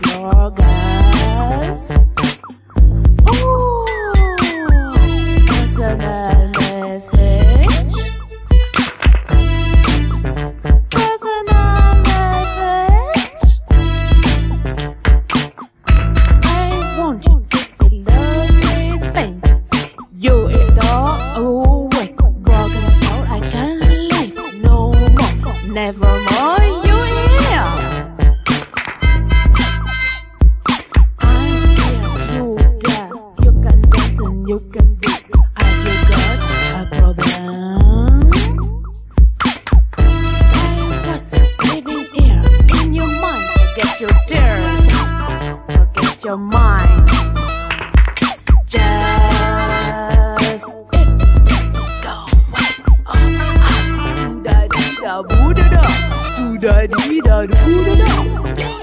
your gas. Ooh, personal message. Personal message. I want you to be lovely, baby. You adore away. Broken soul, I can't live no more. Nevermore, you here. I'm here, you there. You can dance and you can do. Have you got a problem? I'm just living here in your mind. Forget your tears. Forget your mind. Just go away. Do da dee da boo da da. Do da dee da boo da da.